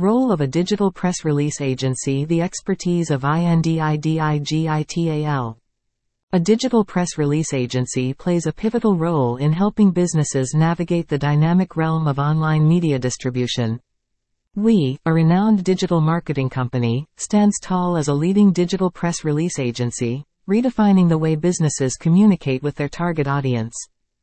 Role of a digital press release agency. The expertise of INDIGITAL. A digital press release agency plays a pivotal role in helping businesses navigate the dynamic realm of online media distribution. We, a renowned digital marketing company, stands tall as a leading digital press release agency, redefining the way businesses communicate with their target audience.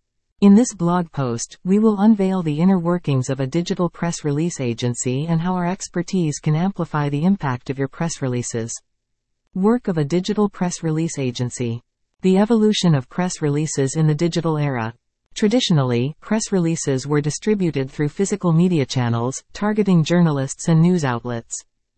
In this blog post, we will unveil the inner workings of a digital press release agency and how our expertise can amplify the impact of your press releases. Work of a digital press release agency. The evolution of press releases in the digital era. Traditionally, press releases were distributed through physical media channels, targeting journalists and news outlets.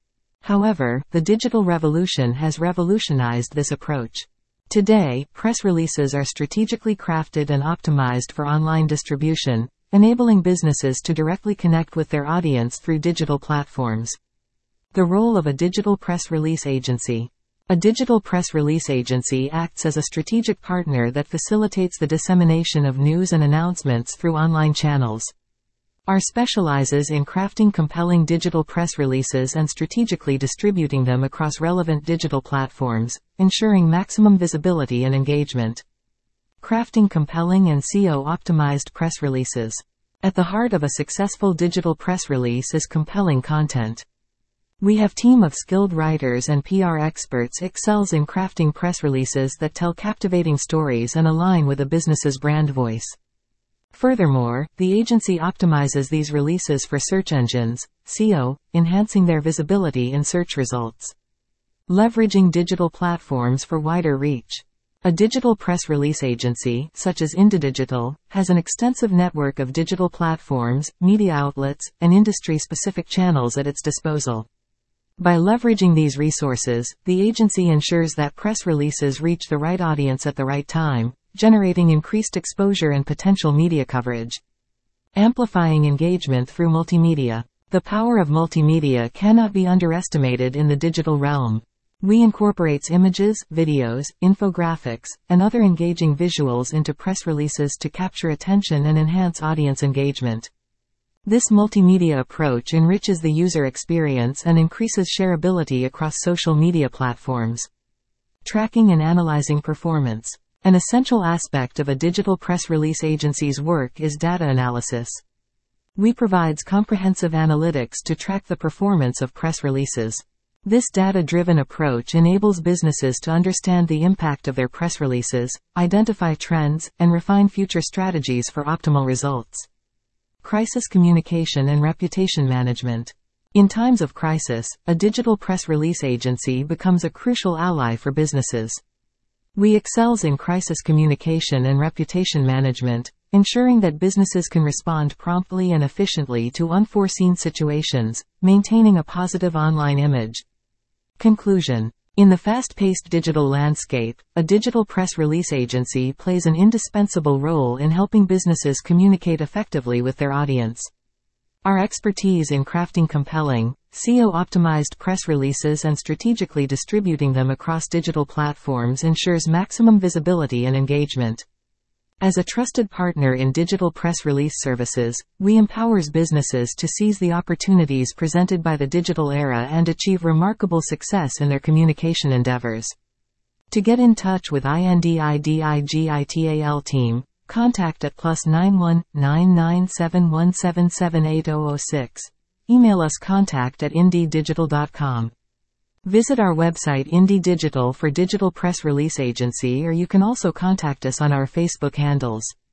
However, the digital revolution has revolutionized this approach. Today, press releases are strategically crafted and optimized for online distribution, enabling businesses to directly connect with their audience through digital platforms. The role of a digital press release agency. A digital press release agency acts as a strategic partner that facilitates the dissemination of news and announcements through online channels. Our specializes in crafting compelling digital press releases and strategically distributing them across relevant digital platforms, ensuring maximum visibility and engagement. Crafting compelling and SEO-optimized press releases. At the heart of a successful digital press release is compelling content. We have a team of skilled writers and PR experts excels in crafting press releases that tell captivating stories and align with a business's brand voice. Furthermore, the agency optimizes these releases for search engines, SEO, enhancing their visibility in search results. Leveraging digital platforms for wider reach. A digital press release agency, such as IndiDigital, has an extensive network of digital platforms, media outlets, and industry-specific channels at its disposal. By leveraging these resources, the agency ensures that press releases reach the right audience at the right time, generating increased exposure and potential media coverage. Amplifying engagement through multimedia. The power of multimedia cannot be underestimated in the digital realm. We incorporate images, videos, infographics, and other engaging visuals into press releases to capture attention and enhance audience engagement. This multimedia approach enriches the user experience and increases shareability across social media platforms. Tracking and analyzing performance. An essential aspect of a digital press release agency's work is data analysis. We provide comprehensive analytics to track the performance of press releases. This data-driven approach enables businesses to understand the impact of their press releases, identify trends, and refine future strategies for optimal results. Crisis communication and reputation management. In times of crisis, a digital press release agency becomes a crucial ally for businesses. We excels in crisis communication and reputation management, ensuring that businesses can respond promptly and efficiently to unforeseen situations, maintaining a positive online image. Conclusion. In the fast-paced digital landscape, a digital press release agency plays an indispensable role in helping businesses communicate effectively with their audience. Our expertise in crafting compelling, SEO-optimized press releases and strategically distributing them across digital platforms ensures maximum visibility and engagement. As a trusted partner in digital press release services, we empowers businesses to seize the opportunities presented by the digital era and achieve remarkable success in their communication endeavors. To get in touch with INDIGITAL team, contact at +91 99717780006. Email us contact@indidigital.com. Visit our website IndiDigital for digital press release agency, or you can also contact us on our Facebook handles.